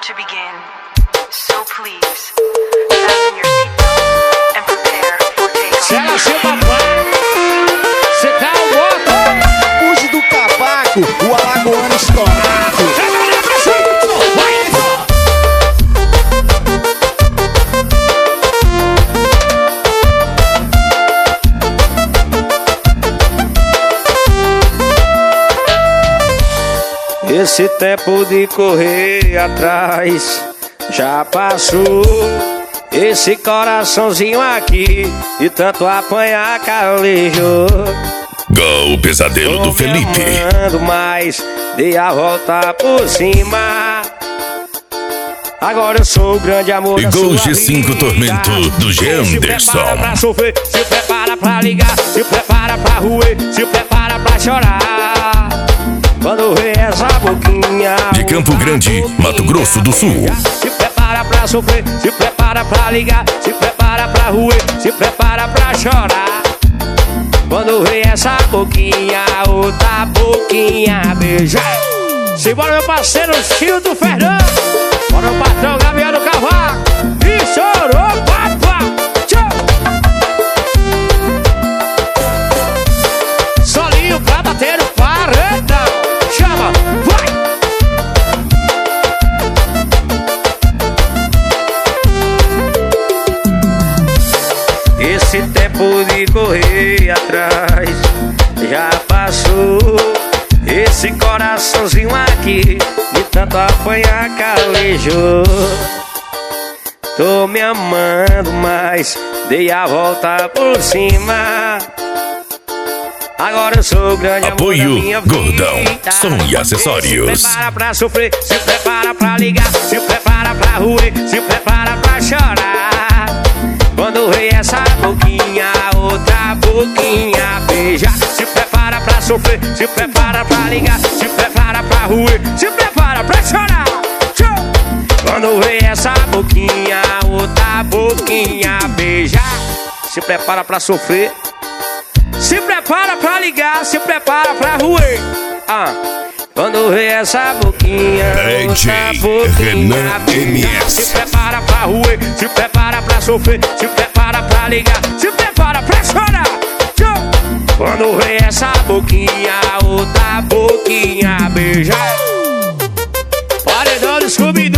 to begin, so please, fasten your seatbelt and prepare for takeoff. Se ela se papai, cê tá o moto. Fuge do cavaco, o alagoano estourado. Esse tempo de correr atrás já passou. Esse coraçãozinho aqui de tanto apanhar calejou. Gol Pesadelo do Felipe. Mas dei a volta por cima. Agora eu sou o grande amor e da Gol sua G5 vida. Tormento do Geanderson. Se prepara pra sofrer, se prepara pra ligar, se prepara pra roer, se prepara pra chorar. Quando vê essa boquinha de Campo Grande, Mato Grosso do Sul. Se prepara pra sofrer, se prepara pra ligar, se prepara pra roer, se prepara pra chorar. Quando vê essa boquinha, outra boquinha beijar. Simbora meu parceiro Chico do Fernando. Bora o patrão Gabriel do Cavaco. E chorou, papá. Tchau. Solinho pra bater o paredão. Chama, vai! Esse tempo de correr atrás já passou. Esse coraçãozinho aqui de tanto apanhar calejou. Tô me amando, mas dei a volta por cima. Agora eu sou o grande apoio amor da minha Gordão, vida. som e acessórios. Se prepara pra sofrer, se prepara pra ligar, se prepara pra roer, se prepara pra chorar. Quando vem essa boquinha, outra boquinha beijar. Se prepara pra sofrer, se prepara pra ligar, se prepara pra roer, se prepara pra chorar. Quando vem essa boquinha, outra boquinha beijar. Se prepara pra sofrer, se prepara pra ligar, se prepara pra roer. Quando vê essa boquinha, DJ outra boquinha Renan beijar. MS. Se prepara pra roer, se prepara pra sofrer, se prepara pra ligar, se prepara pra chorar. Quando vê essa boquinha, outra boquinha beijar. Paredão do Scooby